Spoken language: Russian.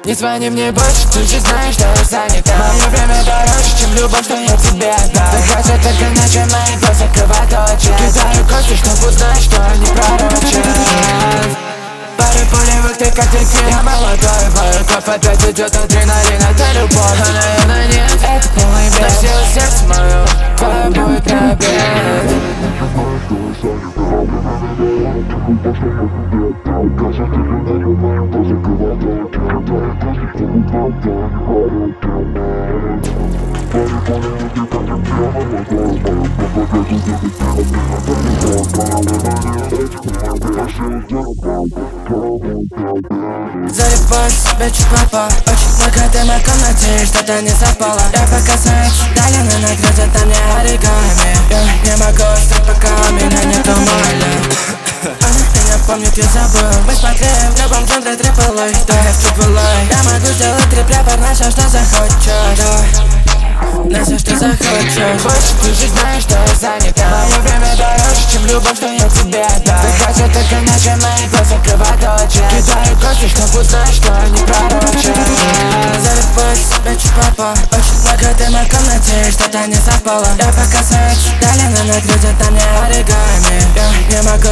Не звони мне больше, ты же знаешь, что я занята. Мое время дороже, чем любовь, что я тебе отдал. Ты хочешь только ночью мои глаза кровоточат. Кидаю кости, чтоб узнать, что они пророчат. Пары пулевых, ты как дельфин. Я молодой, мою кровь опять идет адреналин. Это любовь, а наверное нет. Это полный бред. Носила сердце мое, твое будет на обед. Залипаю себе чуть попал. Очень много дыма в комнате, что-то не совпало. Я пока знаю, Далина нагрузят на мне оригами. Я не могу остыть, пока у меня нету моли. Она меня помнит, я забыл. Мы смотрели в любом джунгле триплой. Да, я в триплой. Я могу сделать трип-рэпер на все, что захочешь. На все, что захочешь. Больше ты же знаешь, что я занята. Мое время дороже, чем любовь, что я тебе отдал. Ты хочешь только ночью мои глаза кровоточат. Кидаю кости, чтоб узнать, что они пророчат. Залипаю себе чуть попал. Очень много дыма в комнате, что-то не совпало. Я пока знаю, Далина нагрузят на мне оригами. Я не могу